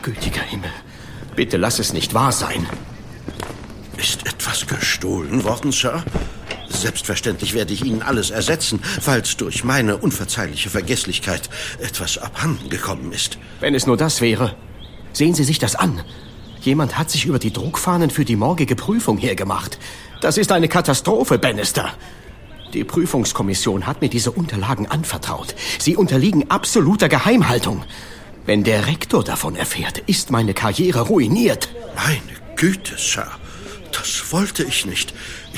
Gütiger Himmel, bitte lass es nicht wahr sein. Ist etwas gestohlen worden, Sir? Selbstverständlich werde ich Ihnen alles ersetzen, falls durch meine unverzeihliche Vergesslichkeit etwas abhanden gekommen ist. Wenn es nur das wäre. Sehen Sie sich das an. Jemand hat sich über die Druckfahnen für die morgige Prüfung hergemacht. Das ist eine Katastrophe, Bannister. Die Prüfungskommission hat mir diese Unterlagen anvertraut. Sie unterliegen absoluter Geheimhaltung. Wenn der Rektor davon erfährt, ist meine Karriere ruiniert. Meine Güte, Sir. Das wollte ich nicht.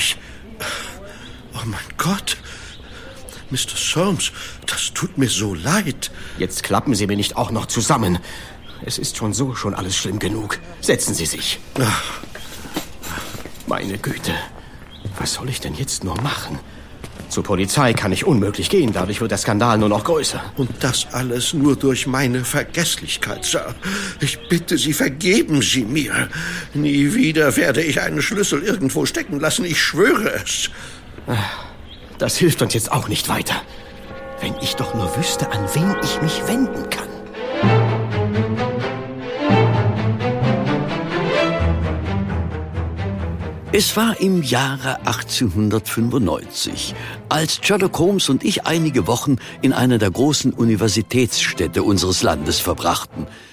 Oh mein Gott. Mr. Soames, das tut mir so leid. Jetzt klappen Sie mir nicht auch noch zusammen. Es ist schon alles schlimm genug. Setzen Sie sich. Ach. Meine Güte. Was soll ich denn jetzt nur machen? Zur Polizei kann ich unmöglich gehen. Dadurch wird der Skandal nur noch größer. Und das alles nur durch meine Vergesslichkeit, Sir. Ich bitte Sie, vergeben Sie mir. Nie wieder werde ich einen Schlüssel irgendwo stecken lassen. Ich schwöre es. Das hilft uns jetzt auch nicht weiter. Wenn ich doch nur wüsste, an wen ich mich wenden kann. Es war im Jahre 1895, als Sherlock Holmes und ich einige Wochen in einer der großen Universitätsstädte unseres Landes verbrachten.